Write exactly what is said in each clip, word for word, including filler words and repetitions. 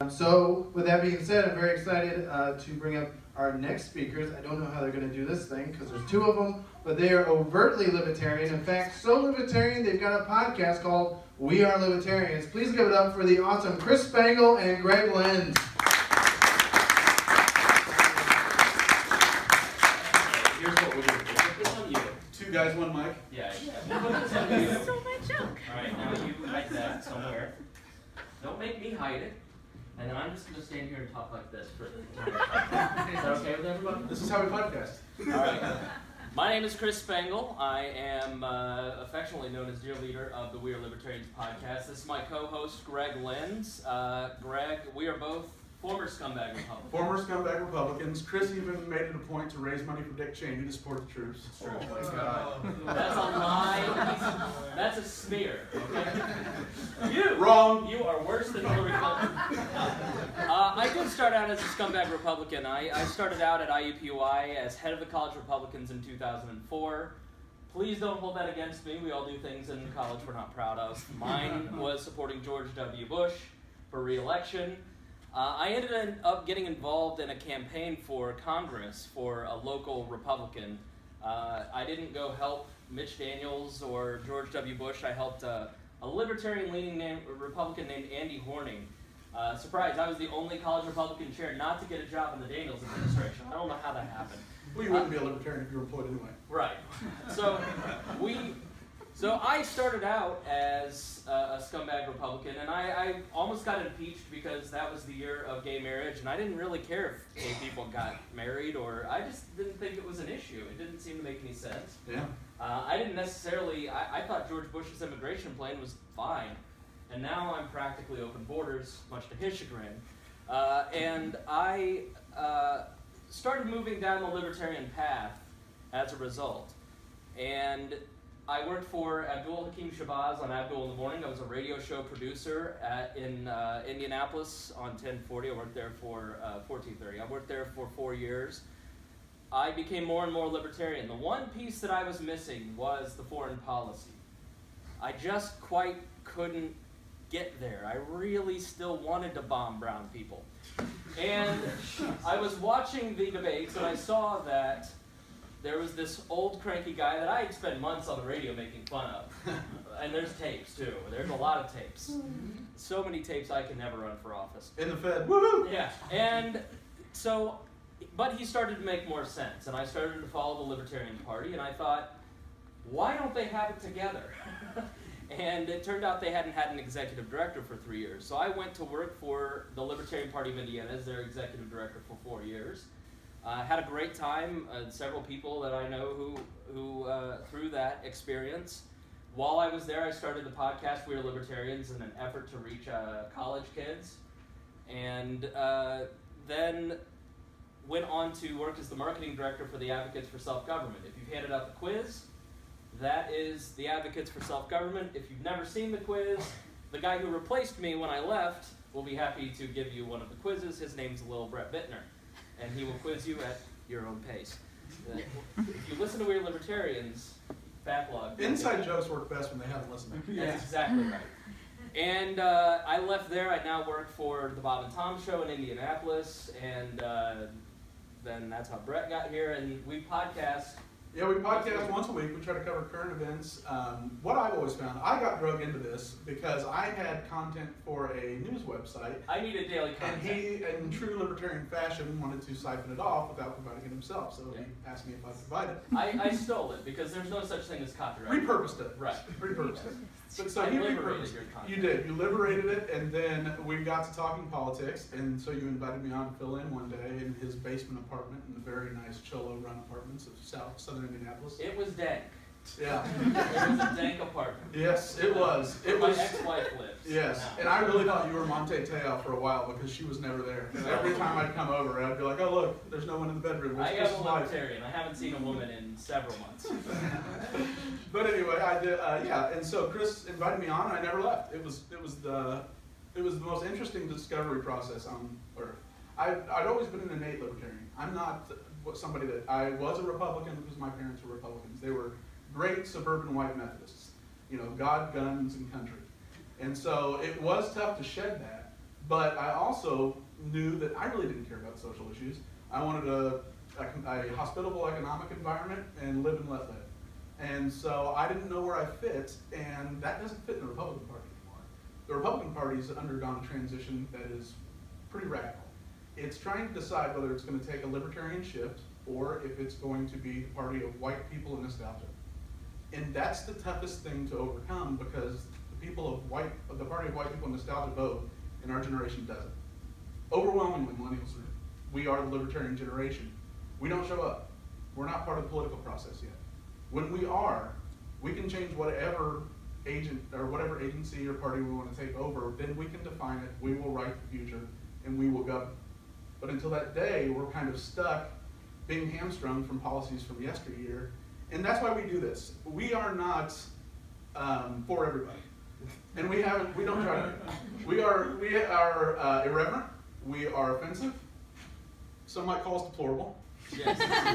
Um, so, with that being said, I'm very excited uh, to bring up our next speakers. I don't know how they're going to do this thing because there's two of them, but they are overtly libertarian. In fact, so libertarian, they've got a podcast called We Are Libertarians. Please give it up for the awesome Chris Spangle and Greg Lenz. Here's what we'll do. Put this on you. Two guys, one mic. Yeah. yeah. Put this on you. This is so my joke. All right, now you hide that somewhere. Don't make me hide it. And then I'm just going to stand here and talk like this for the time. Is that okay with everybody? This is how we podcast. All right. My name is Chris Spangle. I am uh, affectionately known as dear leader of the We Are Libertarians podcast. This is my co-host, Greg Lenz. Uh, Greg, we are both former scumbag Republicans. Former scumbag Republicans. Chris even made it a point to raise money for Dick Cheney to support the troops. It's true. Oh my God. That's a lie. That's a smear. Okay? You. Wrong. You are worse than Hillary Clinton. Uh, I did start out as a scumbag Republican. I, I started out at I U P U I as head of the College Republicans in two thousand four. Please don't hold that against me. We all do things in college we're not proud of. Mine was supporting George W. Bush for re-election. Uh, I ended up getting involved in a campaign for Congress for a local Republican. Uh, I didn't go help Mitch Daniels or George W. Bush. I helped uh, a libertarian-leaning name, Republican named Andy Horning. Uh, surprise, I was the only college Republican chair not to get a job in the Daniels administration. I don't know how that happened. Well, you wouldn't uh, be a libertarian if you were employed anyway. Right. So we... So I started out as uh, a scumbag Republican, and I, I almost got impeached because that was the year of gay marriage, and I didn't really care if gay people got married, or I just didn't think it was an issue. It didn't seem to make any sense. Yeah. Uh, I didn't necessarily, I, I thought George Bush's immigration plan was fine, and now I'm practically open borders, much to his chagrin. Uh, and I uh, started moving down the libertarian path as a result. And I worked for Abdul Hakim Shabazz on Abdul in the Morning. I was a radio show producer at, in uh, Indianapolis on ten forty. I worked there for uh, fourteen thirty. I worked there for four years. I became more and more libertarian. The one piece that I was missing was the foreign policy. I just quite couldn't get there. I really still wanted to bomb brown people. And I was watching the debates, and I saw that there was this old cranky guy that I had spent months on the radio making fun of. And there's tapes, too. There's a lot of tapes. So many tapes I can never run for office. In the Fed. Woohoo! Yeah. And so, but he started to make more sense. And I started to follow the Libertarian Party. And I thought, why don't they have it together? And it turned out they hadn't had an executive director for three years. So I went to work for the Libertarian Party of Indiana as their executive director for four years. I uh, had a great time, uh, several people that I know who, who uh, through that experience. While I was there, I started the podcast, We Are Libertarians, in an effort to reach uh, college kids. And uh, then went on to work as the marketing director for the Advocates for Self-Government. If you've handed out the quiz, that is the Advocates for Self-Government. If you've never seen the quiz, the guy who replaced me when I left will be happy to give you one of the quizzes. His name's Lil Brett Bittner. And he will quiz you at your own pace. Uh, if you listen to We Are Libertarians, backlog. Inside jokes work best when they haven't listened. That's yeah. exactly right. And uh, I left there. I now work for the Bob and Tom Show in Indianapolis, and uh, then that's how Brett got here. And we podcast. Yeah, we podcast once a week. We try to cover current events. Um, what I've always found, I got drug into this because I had content for a news website. I needed daily content. And he, in true libertarian fashion, wanted to siphon it off without providing it himself. So yeah. he asked me if I'd provide it. I, I stole it because there's no such thing as copyright. Repurposed it. Right. Repurposed it. But so I he liberated repurposed your content. You did. You liberated it, and then we got to talking politics, and so you invited me on to fill in one day in his basement apartment in the very nice Cholo-run apartments of South Southern Indianapolis. It was dank. Yeah. It was a dank apartment. Yes, it was. It Where was. my ex-wife lives. Yes, and I really thought you were Monte Teo for a while because she was never there. And every time I'd come over, I'd be like, "Oh look, there's no one in the bedroom." I am a libertarian. I haven't seen a woman in several months. But anyway, I did. Uh, yeah, and so Chris invited me on, and I never left. It was it was the it was the most interesting discovery process on earth. I I'd always been an innate libertarian. I'm not somebody that I was a Republican because my parents were Republicans. They were great suburban white Methodists, you know, God, guns, and country. And so it was tough to shed that, But I also knew that I really didn't care about social issues. I wanted a, a, a hospitable economic environment and live and let live. And so I didn't know where I fit, and that doesn't fit in the Republican Party anymore. The Republican Party's undergone a transition that is pretty radical. It's trying to decide whether it's going to take a libertarian shift or if it's going to be the party of white people and nostalgia. And that's the toughest thing to overcome, because the people of white, the party of white people and nostalgia vote, and our generation doesn't. Overwhelmingly, millennials are, we are the libertarian generation. We don't show up. We're not part of the political process yet. When we are, we can change whatever agent or whatever agency or party we want to take over, then we can define it, we will write the future, and we will govern. But until that day, we're kind of stuck being hamstrung from policies from yesteryear. And that's why we do this. We are not um, for everybody. And we haven't, we don't try to. We are, we are uh, irreverent, we are offensive, some might call us deplorable. Yes.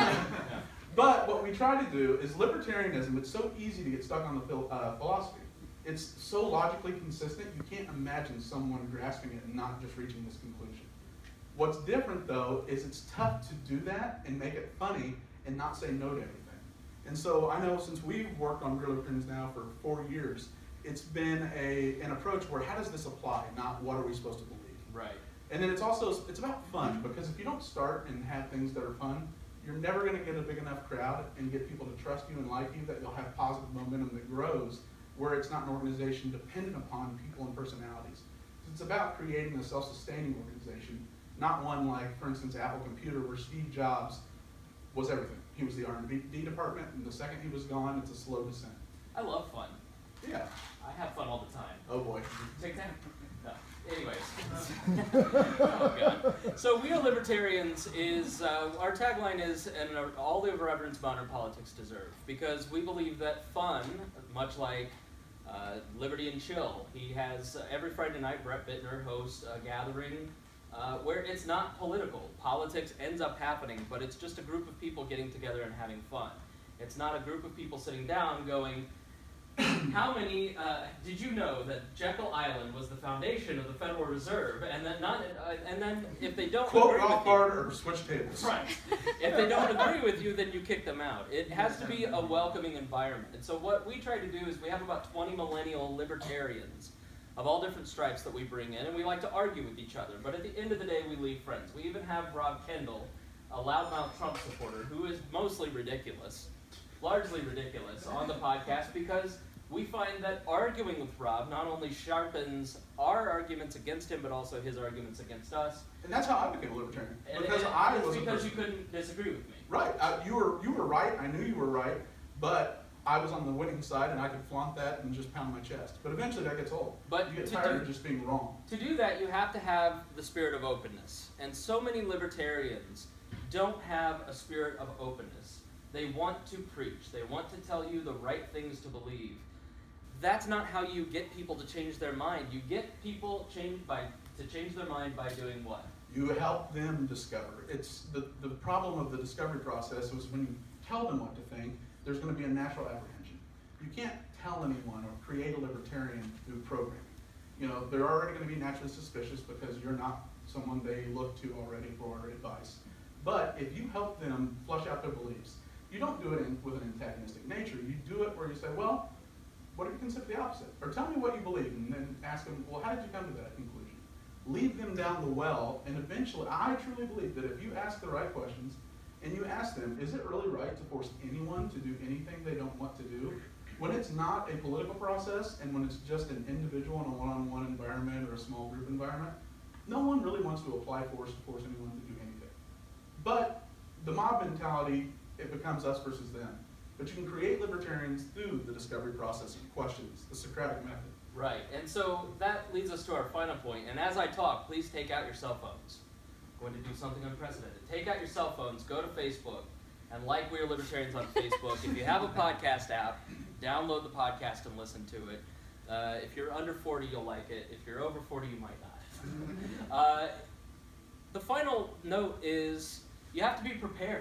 But what we try to do is libertarianism, it's so easy to get stuck on the phil uh, philosophy. It's so logically consistent, you can't imagine someone grasping it and not just reaching this conclusion. What's different, though, is it's tough to do that and make it funny and not say no to everything. And so I know since we've worked on Real Libertarians now for four years, it's been a, an approach where how does this apply, not what are we supposed to believe. Right. And then it's also, it's about fun, because if you don't start and have things that are fun, you're never going to get a big enough crowd and get people to trust you and like you that you'll have positive momentum that grows, where it's not an organization dependent upon people and personalities. So it's about creating a self-sustaining organization, not one like, for instance, Apple Computer, where Steve Jobs was everything. He was the R and D department, and the second he was gone, it's a slow descent. I love fun. Yeah. I have fun all the time. Oh boy. Take that. No. Anyways. Oh God. So We Are Libertarians is, uh, our tagline is, and all the irreverence modern politics deserve, because we believe that fun, much like uh, Liberty and Chill, he has, uh, every Friday night, Brett Bittner hosts a gathering uh, where it's not political. Politics ends up happening, but it's just a group of people getting together and having fun. It's not a group of people sitting down going, how many, uh, did you know that Jekyll Island was the foundation of the Federal Reserve, and then not, uh, and then if they don't Quote agree off with you, guard or switch tables. right, if they don't agree with you, then you kick them out. It has to be a welcoming environment. And so what we try to do is we have about twenty millennial libertarians of all different stripes that we bring in, and we like to argue with each other. But at the end of the day, we leave friends. We even have Rob Kendall, a loudmouth Trump supporter, who is mostly ridiculous, largely ridiculous, on the podcast, because we find that arguing with Rob not only sharpens our arguments against him, but also his arguments against us. And that's how I became a libertarian. And, because and I it's was a because you person. couldn't disagree with me. Right. Uh, you were you were right. I knew you were right, but I was on the winning side, and I could flaunt that and just pound my chest. But eventually, that gets old. But you get to tired do- of just being wrong. To do that, you have to have the spirit of openness. And so many libertarians don't have a spirit of openness. They want to preach. They want to tell you the right things to believe. That's not how you get people to change their mind. You get people change by, to change their mind by doing what? You help them discover. It's the, the problem of the discovery process was when you tell them what to think, there's going to be a natural apprehension. You can't tell anyone or create a libertarian through programming. You know, they're already going to be naturally suspicious because you're not someone they look to already for advice. But if you help them flush out their beliefs, you don't do it in, with an antagonistic nature. You do it where you say, well, what if you consider the opposite? Or tell me what you believe, and then ask them, well, how did you come to that conclusion? Lead them down the well, and eventually, I truly believe that if you ask the right questions, and you ask them, is it really right to force anyone to do anything they don't want to do? When it's not a political process, and when it's just an individual in a one-on-one environment or a small group environment, no one really wants to apply force to force anyone to do anything. But the mob mentality, it becomes us versus them. But you can create libertarians through the discovery process of questions, the Socratic method. Right, and so that leads us to our final point. And as I talk, please take out your cell phones. I'm going to do something unprecedented. Take out your cell phones, go to Facebook, and like We Are Libertarians on Facebook. If you have a podcast app, download the podcast and listen to it. Uh, if you're under forty, you'll like it. If you're over forty, you might not. uh, the final note is you have to be prepared.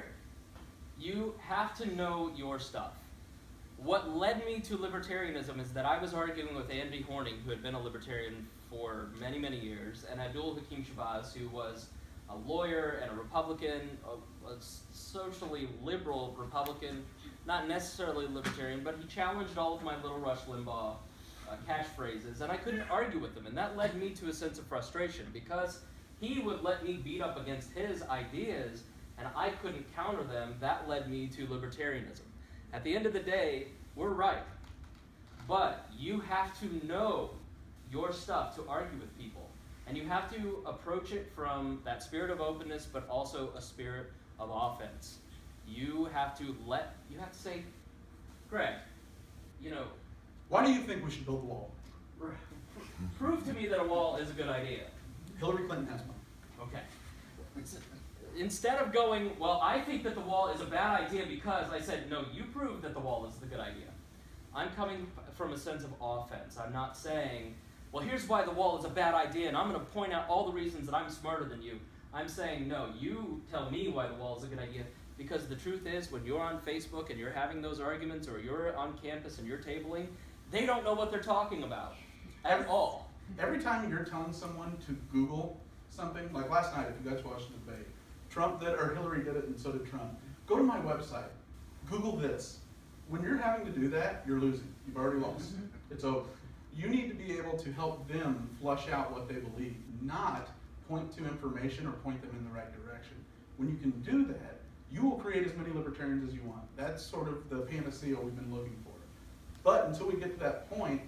You have to know your stuff. What led me to libertarianism is that I was arguing with Andy Horning, who had been a libertarian for many, many years, and Abdul Hakim Shabazz, who was a lawyer and a Republican, a, a socially liberal Republican, not necessarily libertarian, but he challenged all of my little Rush Limbaugh uh, catchphrases, and I couldn't argue with him, and that led me to a sense of frustration, because he would let me beat up against his ideas, and I couldn't counter them. That led me to libertarianism. At the end of the day, we're right, but you have to know your stuff to argue with people, and you have to approach it from that spirit of openness, but also a spirit of offense. You have to let, you have to say, Greg, you know, why do you think we should build the wall? Prove to me that a wall is a good idea. Hillary Clinton has one. Okay. Instead of going, well, I think that the wall is a bad idea because I said, no, you proved that the wall is the good idea. I'm coming from a sense of offense. I'm not saying, well, here's why the wall is a bad idea, and I'm going to point out all the reasons that I'm smarter than you. I'm saying, no, you tell me why the wall is a good idea, because the truth is, when you're on Facebook and you're having those arguments, or you're on campus and you're tabling, they don't know what they're talking about at every, all. Every time you're telling someone to Google something, like last night, if you guys watched the debate, Trump did, or Hillary did it, and so did Trump. Go to my website, Google this. When you're having to do that, you're losing. You've already lost. It's over. You need to be able to help them flush out what they believe, not point to information or point them in the right direction. When you can do that, you will create as many libertarians as you want. That's sort of the panacea we've been looking for. But until we get to that point,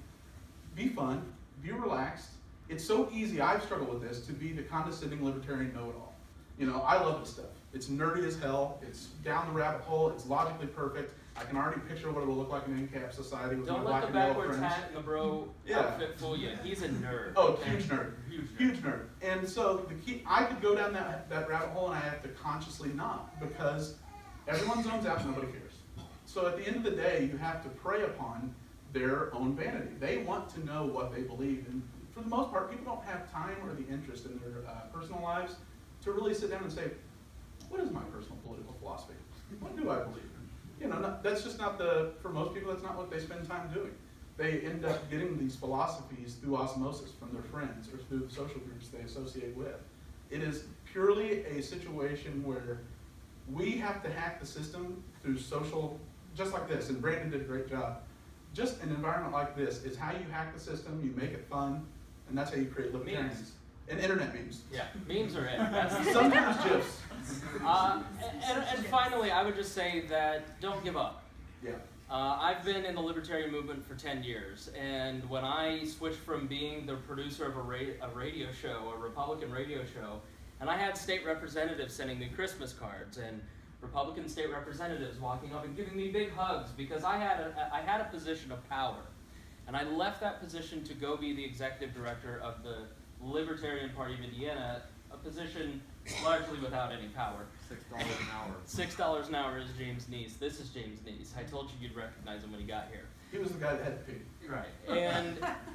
be fun, be relaxed. It's so easy, I've struggled with this, to be the condescending libertarian know-it-all. You know, I love this stuff. It's nerdy as hell, it's down the rabbit hole, it's logically perfect. I can already picture what it will look like in an in-cap society with Don't my let black the and yellow backwards friends. hat and the bro Yeah. outfit fool you. He's a nerd. Oh, huge nerd. Huge nerd. Huge nerd. And so the key, I could go down that, that rabbit hole and I have to consciously not, because everyone zones out and nobody cares. So at the end of the day, you have to prey upon their own vanity. They want to know what they believe, and for the most part, people don't have time or the interest in their uh, personal lives to really sit down and say, what is my personal political philosophy? What do I believe in? You know, not, that's just not the, for most people, that's not what they spend time doing. They end up getting these philosophies through osmosis from their friends or through the social groups they associate with. It is purely a situation where we have to hack the system through social, just like this, and Brandon did a great job. Just an environment like this is how you hack the system, you make it fun, and that's how you create libertarians. Memes. And internet memes. Yeah, memes are it. That's Sometimes GIFs. Uh, and, and finally, I would just say that don't give up. Yeah. Uh, I've been in the libertarian movement for ten years, and when I switched from being the producer of a, ra a radio show, a Republican radio show, and I had state representatives sending me Christmas cards, and Republican state representatives walking up and giving me big hugs because I had a, I had a position of power. And I left that position to go be the executive director of the Libertarian Party of Indiana, a position largely without any power. Six dollars an hour. Six dollars an hour is James Neese. This is James Neese. I told you you'd recognize him when he got here. He was the guy that had to pee. Right. And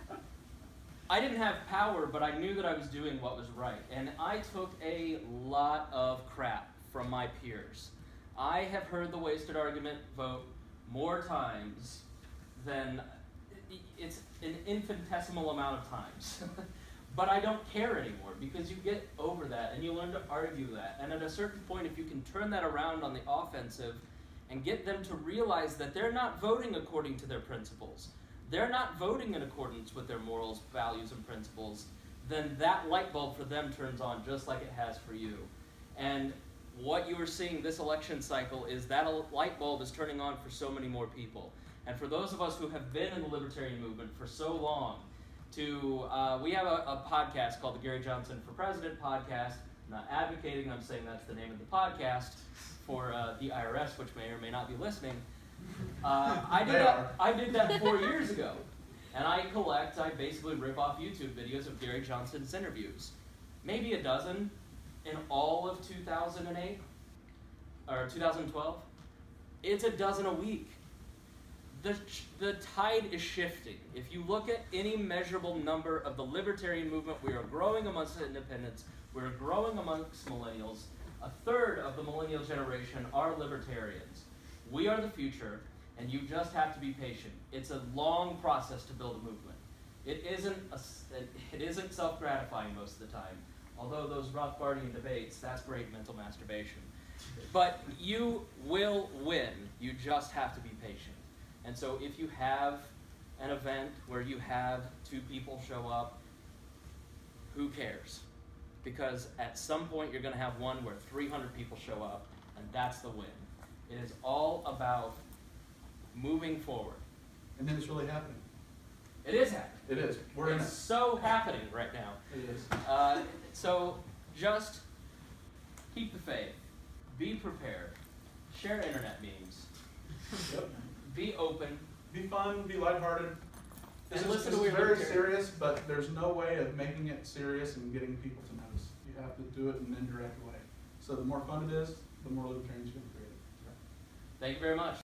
I didn't have power, but I knew that I was doing what was right. And I took a lot of crap from my peers. I have heard the wasted argument vote more times than, it's an infinitesimal amount of times. But I don't care anymore, because you get over that and you learn to argue that. And at a certain point, if you can turn that around on the offensive and get them to realize that they're not voting according to their principles, they're not voting in accordance with their morals, values, and principles, then that light bulb for them turns on just like it has for you. And what you are seeing this election cycle is that a light bulb is turning on for so many more people. And for those of us who have been in the libertarian movement for so long, to, uh, we have a, a podcast called the Gary Johnson for President podcast. I'm not advocating, I'm saying that's the name of the podcast for uh, the I R S, which may or may not be listening. Uh, I, did that, I did that four years ago. And I collect, I basically rip off YouTube videos of Gary Johnson's interviews. Maybe a dozen in all of two thousand eight, or two thousand twelve. It's a dozen a week. The, the tide is shifting. If you look at any measurable number of the libertarian movement, we are growing amongst independents, we're growing amongst millennials. A third of the millennial generation are libertarians. We are the future, and you just have to be patient. It's a long process to build a movement. It isn't, a s it isn't self-gratifying most of the time. Although those Rothbardian debates, that's great mental masturbation. But you will win. You just have to be patient. And so if you have an event where you have two people show up, who cares? Because at some point you're going to have one where three hundred people show up, and that's the win. It is all about moving forward. And then it's really happening. It is happening. It is. We're in It's it. so happening right now. It is. Uh, so just keep the faith. Be prepared. Share internet memes. Yep. Be open. Be fun, be lighthearted. This And is, listen this to is your very libertarian- serious, but there's no way of making it serious and getting people to notice. You have to do it in an indirect way. So the more fun it is, the more libertarians you're going to create. Thank you very much.